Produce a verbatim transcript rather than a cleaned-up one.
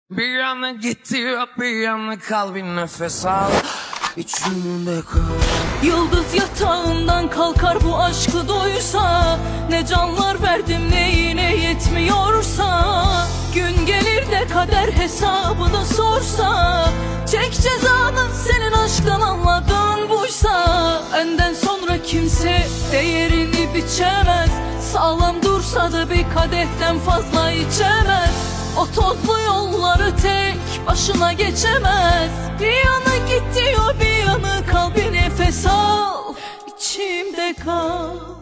Bir yana gidiyor, bir yana kal, bir nefes al, içimde kal. Yıldız yatağından kalkar bu aşkı duysa, ne canlar verdim neyine yetmiyorsa. Gün gelir de kader hesabını sorsa, çek cezanı senin aşktan anladığın buysa. Önden sonra kimse değerini biçemez, sağlam dursa da bir kadehten fazla içemez. O tozlu yolları tek başına geçemez. Bir yana git diyor, bir yana kal, bir nefes al, içimde kal.